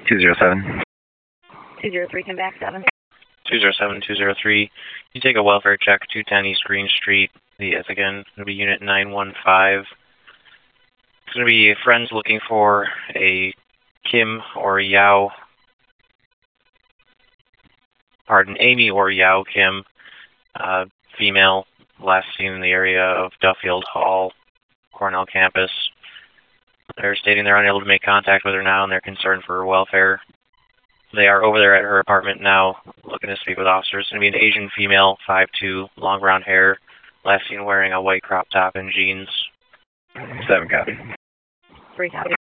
207. 203, come back 7. 207, 203. You take a welfare check, 210 East Green Street. It's again going to be Unit 915. It's going to be friends looking for a Kim or Yao. Pardon, Amy or Yao Kim, female, last seen in the area of Duffield Hall, Cornell campus. They're stating they're unable to make contact with her now and they're concerned for her welfare. They are over there at her apartment now, looking to speak with officers. It's going to be an Asian female, 5'2", long brown hair, last seen wearing a white crop top and jeans. 7 copy. 3 copy.